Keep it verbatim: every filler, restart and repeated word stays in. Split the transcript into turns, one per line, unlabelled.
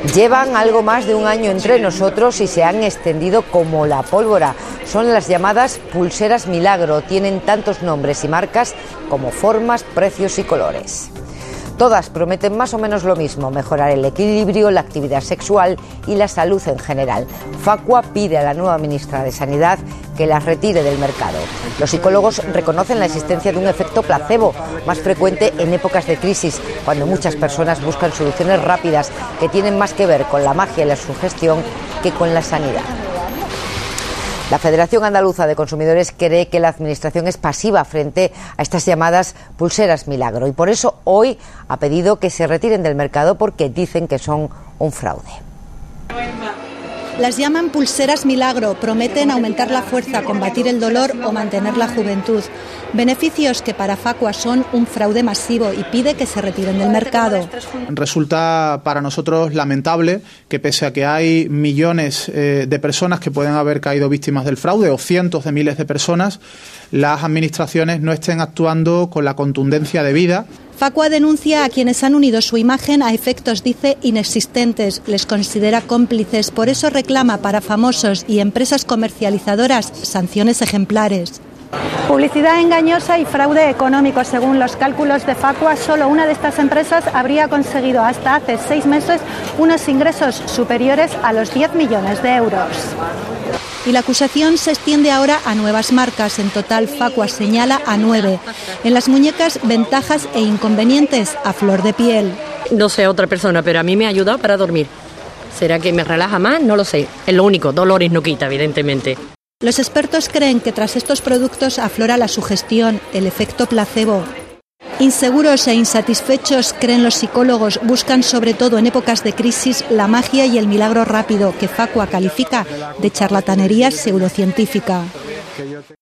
Llevan algo más de un año entre nosotros y se han extendido como la pólvora. Son las llamadas pulseras milagro. Tienen tantos nombres y marcas como formas, precios y colores. Todas prometen más o menos lo mismo: mejorar el equilibrio, la actividad sexual y la salud en general. Facua pide a la nueva ministra de Sanidad que las retire del mercado. Los psicólogos reconocen la existencia de un efecto placebo, más frecuente en épocas de crisis, cuando muchas personas buscan soluciones rápidas que tienen más que ver con la magia y la sugestión que con la sanidad. La Federación Andaluza de Consumidores cree que la Administración es pasiva frente a estas llamadas pulseras milagro y por eso hoy ha pedido que se retiren del mercado porque dicen que son un fraude.
Las llaman pulseras milagro, prometen aumentar la fuerza, combatir el dolor o mantener la juventud. Beneficios que para Facua son un fraude masivo y pide que se retiren del mercado.
Resulta para nosotros lamentable que pese a que hay millones eh, de personas que pueden haber caído víctimas del fraude o cientos de miles de personas, las administraciones no estén actuando con la contundencia debida.
Facua denuncia a quienes han unido su imagen a efectos, dice, inexistentes. Les considera cómplices, por eso reclama para famosos y empresas comercializadoras sanciones ejemplares.
Publicidad engañosa y fraude económico. Según los cálculos de Facua, solo una de estas empresas habría conseguido hasta hace seis meses unos ingresos superiores a los diez millones de euros.
Y la acusación se extiende ahora a nuevas marcas. En total, Facua señala a nueve. En las muñecas, ventajas e inconvenientes a flor de piel.
No sé otra persona, pero a mí me ha ayudado para dormir. ¿Será que me relaja más? No lo sé. Es lo único, dolores no quita, evidentemente.
Los expertos creen que tras estos productos aflora la sugestión, el efecto placebo. Inseguros e insatisfechos, creen los psicólogos, buscan sobre todo en épocas de crisis la magia y el milagro rápido, que Facua califica de charlatanería pseudocientífica.